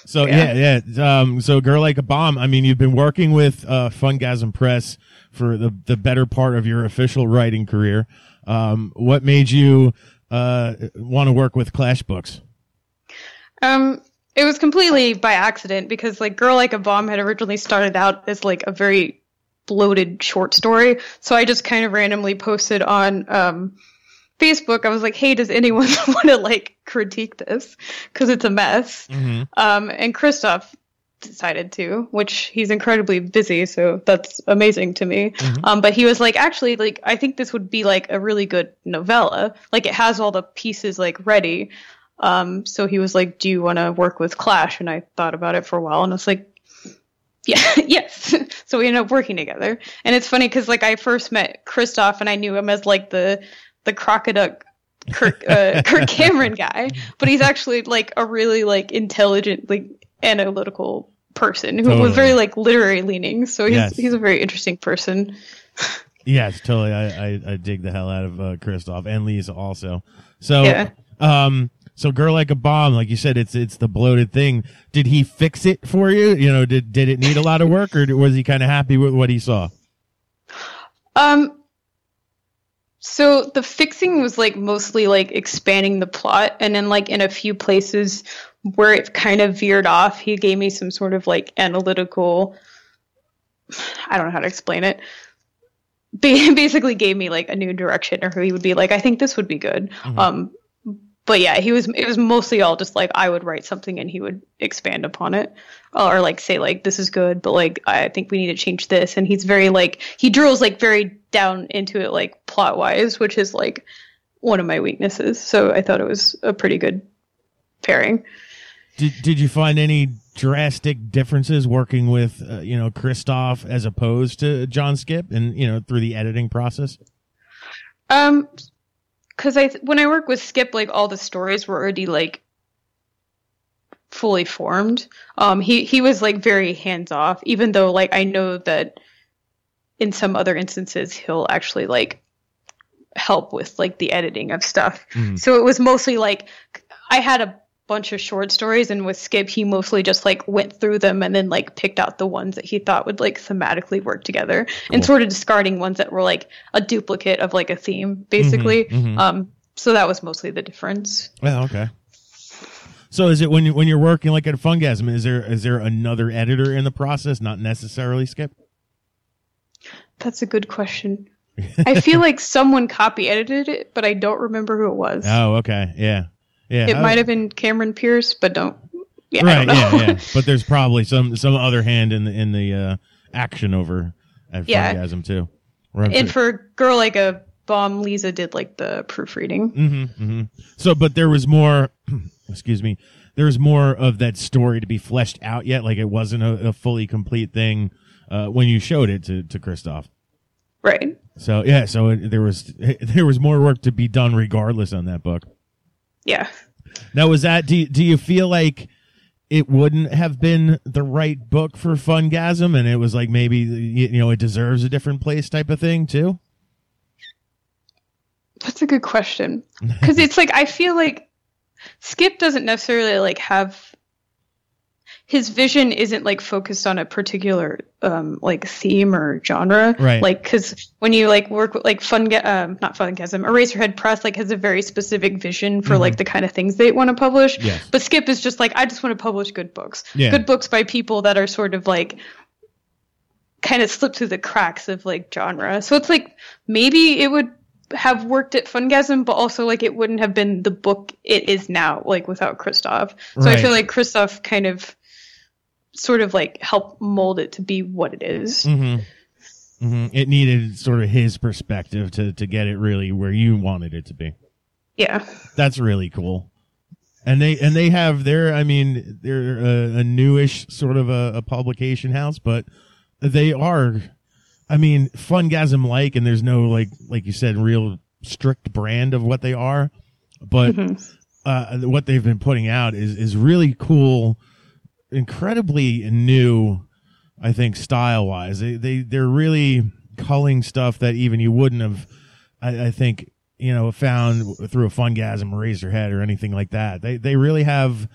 So yeah, yeah. yeah. Um, so Girl Like a Bomb. I mean, you've been working with uh, Fungasm Press for the the better part of your official writing career. Um, what made you uh want to work with Clash Books? Um, it was completely by accident because like Girl Like a Bomb had originally started out as like a very bloated short story. So I just kind of randomly posted on um Facebook. I was like, hey, does anyone want to like critique this? Because it's a mess. Mm-hmm. Um, and Christoph decided to, which he's incredibly busy, so that's amazing to me. Mm-hmm. Um, but he was like, actually, like, I think this would be like a really good novella. Like, it has all the pieces like ready. Um, so he was like, do you want to work with Clash? And I thought about it for a while, and I was like, yeah, yes. So we ended up working together. And it's funny because like I first met Christoph, and I knew him as like the the Crocoduck Kirk, uh, Kirk Cameron guy, but he's actually like a really like intelligent, like analytical person who Totally. was very like literary leaning. So he's Yes. he's a very interesting person. Yes, totally. I, I, I dig the hell out of uh, Christoph and Lisa also. So, Yeah. um, so Girl Like a Bomb, like you said, it's it's the bloated thing. Did he fix it for you? You know, did did it need a lot of work, or was he kind of happy with what he saw? Um. So the fixing was like mostly like expanding the plot, and then like in a few places where it kind of veered off, he gave me some sort of like analytical, I don't know how to explain it. Ba- basically gave me like a new direction, or he would be like, I think this would be good. Mm-hmm. Um, but yeah, he was, it was mostly all just like, I would write something and he would expand upon it, or like say like, this is good, but like, I think we need to change this. And he's very like, he drills like very down into it, like plot wise, which is like one of my weaknesses. So I thought it was a pretty good pairing. Did did you find any drastic differences working with uh, you know Christoph as opposed to John Skip, and you know through the editing process? Um, because I th- when I work with Skip, like all the stories were already like fully formed. Um, he he was like very hands off, even though like I know that in some other instances he'll actually like help with like the editing of stuff. Mm. So it was mostly like I had a bunch of short stories, and with Skip he mostly just like went through them and then like picked out the ones that he thought would like thematically work together, cool. and sort of discarding ones that were like a duplicate of like a theme basically. Mm-hmm, mm-hmm. Um so that was mostly the difference. Well, okay. So is it when you when you're working like at Fungasm, is there is there another editor in the process, not necessarily Skip? That's a good question. I feel like someone copy edited it, but I don't remember who it was. Oh, okay. Yeah. Yeah. It How- might have been Cameron Pierce, but don't. Yeah, I right, don't know. yeah, yeah. But there's probably some some other hand in the in the uh, action over at Yeah. Fungasm too. Where I'm And sure- for Girl Like a Bomb, Lisa did like the proofreading. Mhm, mhm. So, but there was more. Excuse me. There was more of that story to be fleshed out yet. Like it wasn't a, a fully complete thing uh, when you showed it to to Christoph. Right. So yeah, so it, there was there was more work to be done regardless on that book. Yeah. Now, was that do you, do you feel like it wouldn't have been the right book for Fungasm, and it was like maybe you, you know it deserves a different place type of thing too? That's a good question. Because it's like, I feel like Skip doesn't necessarily like have, his vision isn't like focused on a particular um like theme or genre. Right. Like, because when you like work with like Fun, um, not Fungasm, Eraserhead Press like has a very specific vision for Mhm. like the kind of things they want to publish. Yes. But Skip is just like, I just want to publish good books. Yeah. Good books by people that are sort of like kind of slip through the cracks of like genre. So it's like maybe it would have worked at Fungasm, but also like it wouldn't have been the book it is now, like without Christoph. So Right. I feel like Christoph kind of sort of like helped mold it to be what it is. Mm-hmm. Mm-hmm. It needed sort of his perspective to to get it really where you wanted it to be. Yeah. That's really cool. And they and they have their, I mean, they're a, a newish sort of a, a publication house, but they are, I mean, Fungasm like, and there's no like like you said, real strict brand of what they are, but Mhm. uh, what they've been putting out is is really cool, incredibly new. I think style wise, they they they're really culling stuff that even you wouldn't have, I, I think, you know, found through a Fungasm, Razorhead, or anything like that. They they really have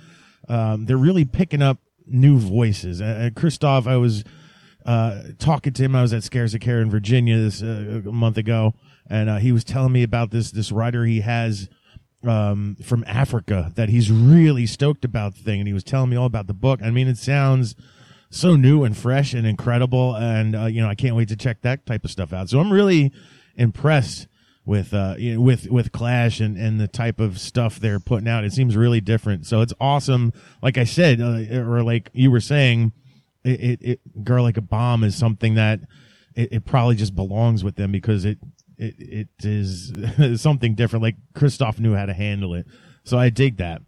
um, they're really picking up new voices. Uh, Christoph, I was uh, talking to him. I was at Scares of Care in Virginia this uh, a month ago, and uh, he was telling me about this this writer he has um, from Africa that he's really stoked about the thing, and he was telling me all about the book. I mean, it sounds so new and fresh and incredible, and uh, you know, I can't wait to check that type of stuff out. So I'm really impressed with uh you know, with with Clash and and the type of stuff they're putting out. It seems really different, so it's awesome. Like I said, uh, or like you were saying, it, it, it Girl Like a Bomb is something that it, it probably just belongs with them because it it it is something different. Like Christoph knew how to handle it, so I dig that.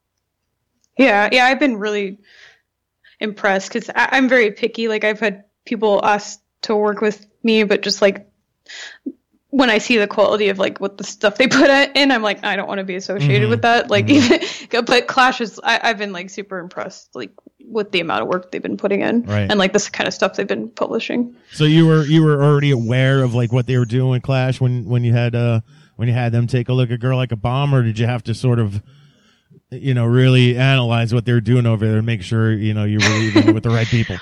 Yeah, yeah, I've been really impressed because I'm very picky. Like I've had people ask to work with me, but just like when I see the quality of like what the stuff they put in, I'm like, I don't want to be associated Mm-hmm. with that. Like, Mm-hmm. even, but Clash is, I, I've been like super impressed, like with the amount of work they've been putting in, Right. and like this kind of stuff they've been publishing. So you were you were already aware of like what they were doing with Clash when when you had uh when you had them take a look at Girl Like a Bomb, or did you have to sort of, you know, really analyze what they were doing over there and make sure, you know, you were leaving with the right people?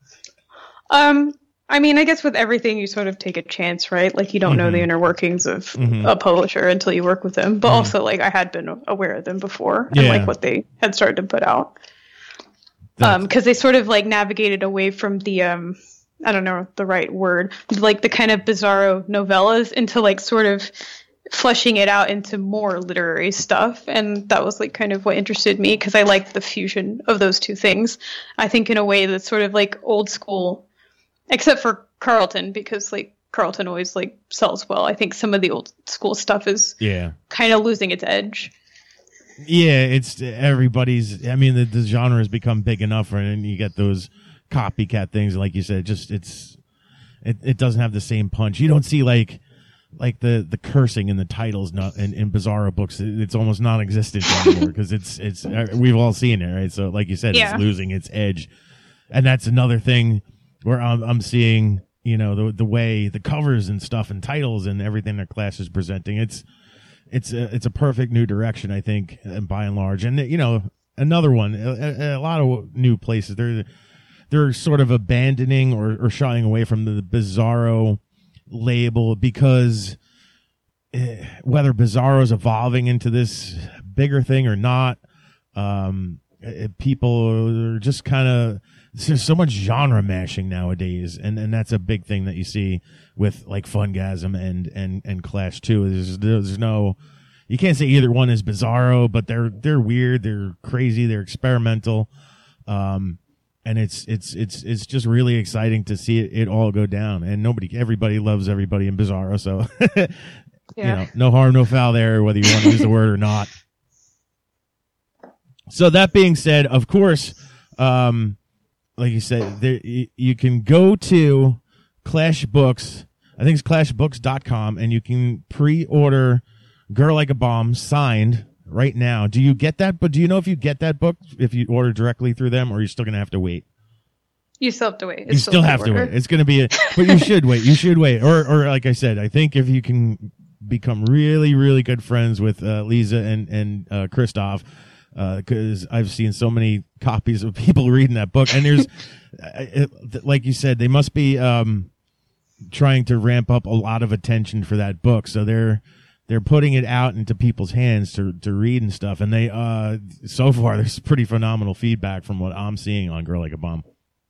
Um, I mean, I guess with everything, you sort of take a chance, right? Like you don't know the inner workings of Mhm. a publisher until you work with them. But Mhm. also, like I had been aware of them before and Yeah. like what they had started to put out. That's- Um, because they sort of like navigated away from the um, I don't know the right word, like the kind of bizarro novellas into like sort of fleshing it out into more literary stuff, and that was like kind of what interested me because I liked the fusion of those two things. I think in a way that's sort of like old school, except for Carlton, because like Carlton always like sells well. I think some of the old school stuff is Yeah. kind of losing its edge. Yeah, it's everybody's. I mean, the, the genre has become big enough, and you get those copycat things, like you said. Just it's it, it doesn't have the same punch. You don't see like like the, the cursing in the titles not in, in Bizarro books. It, it's almost non-existent anymore because it's it's uh, we've all seen it, right? So, like you said, Yeah. it's losing its edge, and that's another thing where I'm I'm seeing, you know, the the way the covers and stuff and titles and everything that Clash is presenting. It's It's a, it's a perfect new direction, I think, and by and large. And, you know, another one, a, a lot of new places, they're, they're sort of abandoning or, or shying away from the Bizarro label because eh, whether Bizarro is evolving into this bigger thing or not, um, eh, people are just kind of, there's so much genre mashing nowadays, and, and that's a big thing that you see with like Fungasm and, and, and Clash too. There's, there's no, you can't say either one is Bizarro, but they're, they're weird, they're crazy, they're experimental. Um, and it's, it's, it's, it's just really exciting to see it, it all go down, and nobody, everybody loves everybody in Bizarro. So, you Yeah. know, no harm, no foul there, whether you want to use the word or not. So that being said, of course, um, like you said, there, you, you can go to Clash Books. I think it's clash books dot com, and you can pre-order Girl Like a Bomb signed right now. Do you get that? But do you know if you get that book if you order directly through them, or are you still going to have to wait? You still have to wait. It's You still have to pre-order. wait. It's going to be, a, but you should wait. You should wait. Or, or like I said, I think if you can become really, really good friends with uh, Lisa and and uh, Christoph, because uh, I've seen so many copies of people reading that book, and there's, it, like you said, they must be um, trying to ramp up a lot of attention for that book, so they're they're putting it out into people's hands to to read and stuff, and they uh so far there's pretty phenomenal feedback from what I'm seeing on Girl Like a Bomb.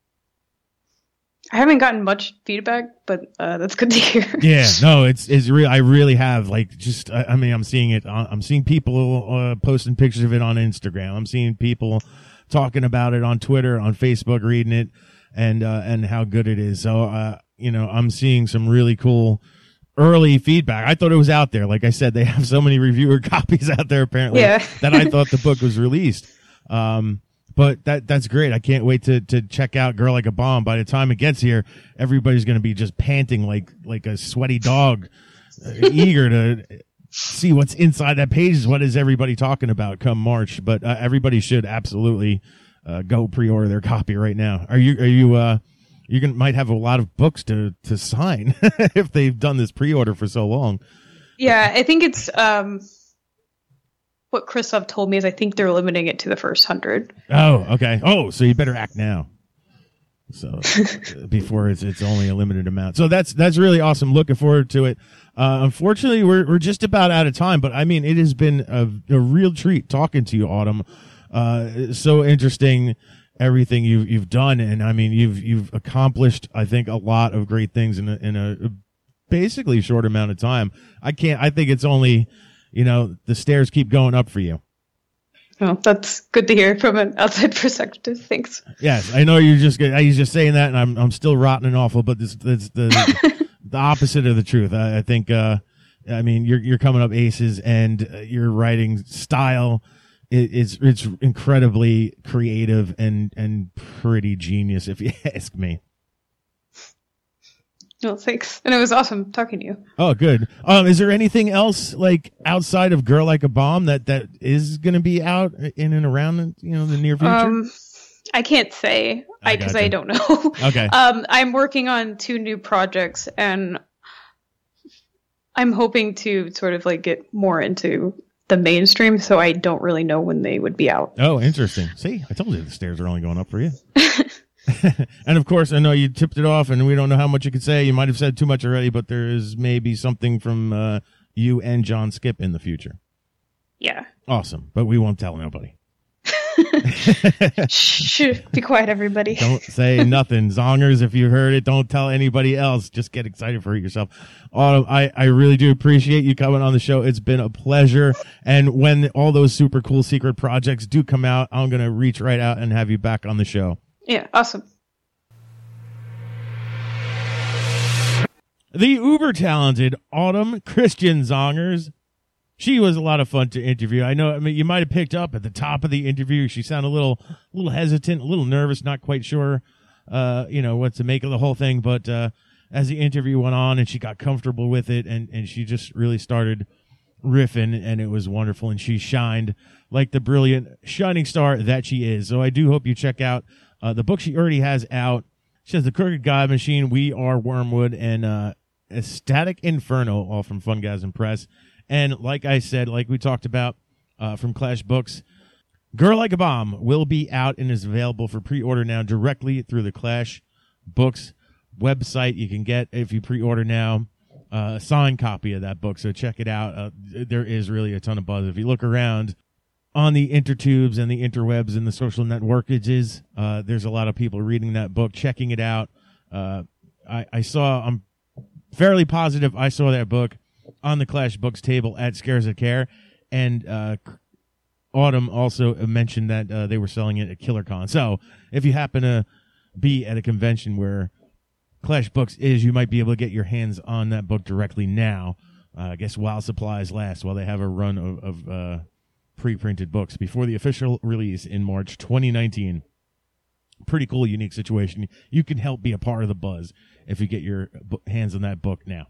I haven't gotten much feedback, but uh, that's good to hear. Yeah, no, it's it's real. I really have like just. I, I mean, I'm seeing it. On, I'm seeing people uh, posting pictures of it on Instagram. I'm seeing people talking about it on Twitter, on Facebook, reading it, and uh, and how good it is. So, uh, you know, I'm seeing some really cool early feedback. I thought it was out there. Like I said, they have so many reviewer copies out there apparently Yeah. that I thought the book was released. Um, But that that's great. I can't wait to to check out Girl Like a Bomb. By the time it gets here, everybody's going to be just panting like like a sweaty dog, uh, eager to see what's inside that page. What is everybody talking about come March? But uh, everybody should absolutely uh, go pre-order their copy right now. Are you are you uh you can might have a lot of books to to sign if they've done this pre-order for so long. Yeah, I think it's um what Christoph told me is I think they're limiting it to the first hundred. Oh, okay. Oh, so you better act now. So before it's it's only a limited amount. So that's that's really awesome. Looking forward to it. Uh, unfortunately, we're we're just about out of time. But I mean, it has been a, a real treat talking to you, Autumn. Uh, so interesting, everything you've you've done, and I mean, you've you've accomplished, I think, a lot of great things in a, in a basically short amount of time. I can't. I think it's only, you know, the stairs keep going up for you. Oh, that's good to hear from an outside perspective. Thanks. Yes, I know you're just I was just saying that, and I'm I'm still rotten and awful, but this this the the opposite of the truth. I, I think. Uh, I mean, you're you're coming up aces, and uh, your writing style is it's incredibly creative and and pretty genius, if you ask me. Well, thanks. And it was awesome talking to you. Oh, good. Um, is there anything else like outside of Girl Like a Bomb that, that is going to be out in and around, you know, the near future? Um, I can't say I because gotcha. I, I don't know. Okay. um, I'm working on two new projects, and I'm hoping to sort of like get more into the mainstream, so I don't really know when they would be out. Oh, interesting. See, I told you the stairs are only going up for you. And of course, I know you tipped it off, and we don't know how much you could say. You might have said too much already, but there is maybe something from uh, you and John Skip in the future. Yeah. Awesome, but we won't tell nobody. Shh, be quiet, everybody. Don't say nothing. Zongers, if you heard it, don't tell anybody else. Just get excited for it yourself. Autumn, I, I really do appreciate you coming on the show. It's been a pleasure. And when all those super cool secret projects do come out, I'm going to reach right out and have you back on the show. Yeah, awesome. The uber talented Autumn Christian Zongers. She was a lot of fun to interview. I know, I mean, you might have picked up at the top of the interview. She sounded a little, a little hesitant, a little nervous, not quite sure, uh, you know, what to make of the whole thing. But, uh, as the interview went on and she got comfortable with it, and, and she just really started riffing, and it was wonderful. And she shined like the brilliant shining star that she is. So I do hope you check out, uh, the book she already has out. She has The Crooked God Machine, We Are Wormwood, and, uh, Ecstatic Inferno, all from Fungasm Press. And like I said, like we talked about uh, from Clash Books, Girl Like a Bomb will be out and is available for pre-order now directly through the Clash Books website. You can get, if you pre-order now, uh, a signed copy of that book. So check it out. Uh, there is really a ton of buzz. If you look around on the intertubes and the interwebs and the social networkages, uh, there's a lot of people reading that book, checking it out. Uh, I, I saw, I'm fairly positive I saw that book on the Clash Books table at Scares of Care, and uh, Autumn also mentioned that uh, they were selling it at KillerCon. So if you happen to be at a convention where Clash Books is, you might be able to get your hands on that book directly now. Uh, I guess while supplies last, while they have a run of, of uh, pre-printed books before the official release in March twenty nineteen. Pretty cool, unique situation. You can help be a part of the buzz if you get your hands on that book now.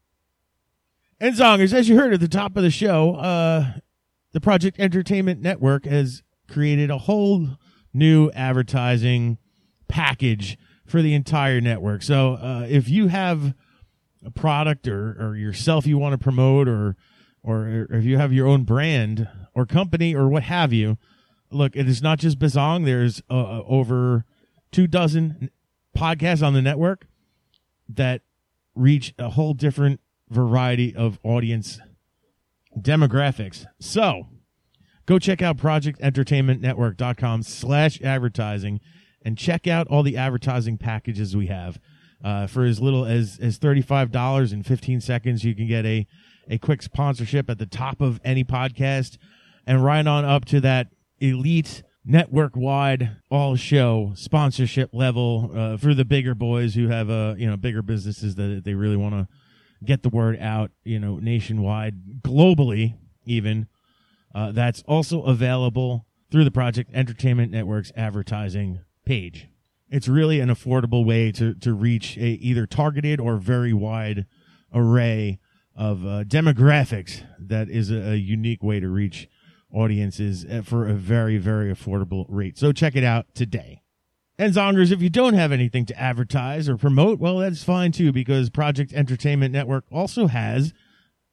And Zongers, as you heard at the top of the show, uh, the Project Entertainment Network has created a whole new advertising package for the entire network. So uh, if you have a product or, or yourself you want to promote, or, or or if you have your own brand or company or what have you, look, it is not just Bazong. There's uh, over two dozen podcasts on the network that reach a whole different variety of audience demographics. So go check out project entertainment network dot com slash advertising and check out all the advertising packages we have. Uh, for as little as, as thirty-five dollars and fifteen seconds, you can get a, a quick sponsorship at the top of any podcast, and right on up to that elite network-wide all-show sponsorship level uh, for the bigger boys who have uh, you know bigger businesses that they really want to get the word out, you know, nationwide, globally even. Uh, that's also available through the Project Entertainment Network's advertising page. It's really an affordable way to, to reach a either targeted or very wide array of uh, demographics. That is a, a unique way to reach audiences for a very, very affordable rate. So check it out today. And Zongers, if you don't have anything to advertise or promote, well, that's fine too, because Project Entertainment Network also has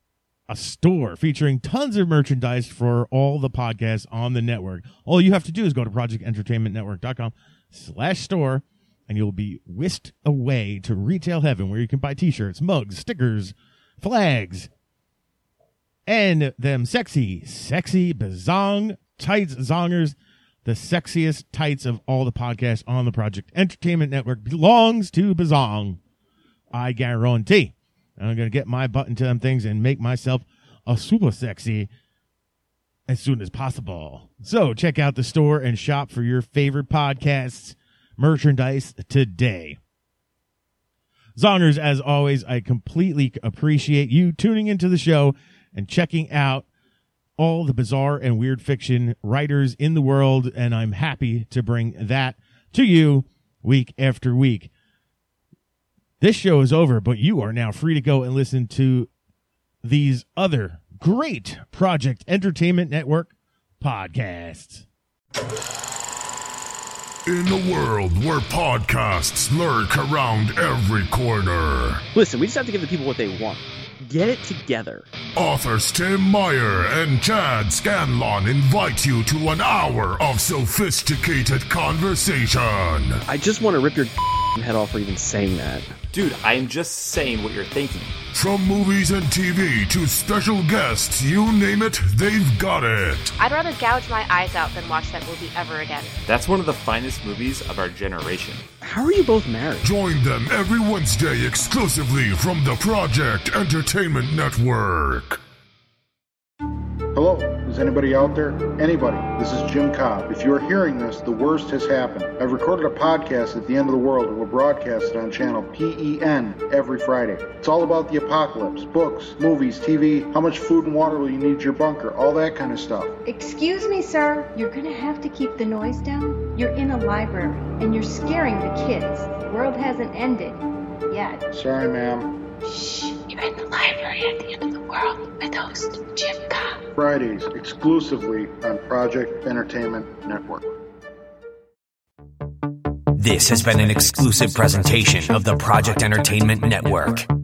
a store featuring tons of merchandise for all the podcasts on the network. All you have to do is go to project entertainment network dot com slash store, and you'll be whisked away to retail heaven, where you can buy t-shirts, mugs, stickers, flags, and them sexy, sexy Bazong tights. Zongers, the sexiest tights of all the podcasts on the Project Entertainment Network, belongs to Bazong. I guarantee. I'm going to get my butt into them things and make myself a super sexy as soon as possible. So check out the store and shop for your favorite podcasts merchandise today. Zongers, as always, I completely appreciate you tuning into the show and checking out all the bizarre and weird fiction writers in the world, and I'm happy to bring that to you week after week. This show is over, but you are now free to go and listen to these other great Project Entertainment Network podcasts. In a world where podcasts lurk around every corner, Listen, we just have to give the people what they want. Get it together. authors Tim Meyer and Chad Scanlon invite you to an hour of sophisticated conversation. I just want to rip your head off for even saying that. Dude, I am just saying what you're thinking. From movies and T V to special guests, you name it, they've got it. I'd rather gouge my eyes out than watch that movie ever again. That's one of the finest movies of our generation. How are you both married? Join them every Wednesday exclusively from the Project Entertainment Network. Hello, is anybody out there? Anybody. This is Jim Cobb. If you are hearing this, the worst has happened. I've recorded a podcast at the end of the world and will broadcast it on channel P E N every Friday. It's all about the apocalypse, books, movies, T V, how much food and water will you need in your bunker, all that kind of stuff. Excuse me, sir. You're gonna have to keep the noise down. You're in a library, and you're scaring the kids. The world hasn't ended yet. Sorry, ma'am. Shh. You're in the library at the end of the world with host Jim Cobb. Fridays, exclusively on Project Entertainment Network. This has been an exclusive presentation of the Project Entertainment Network.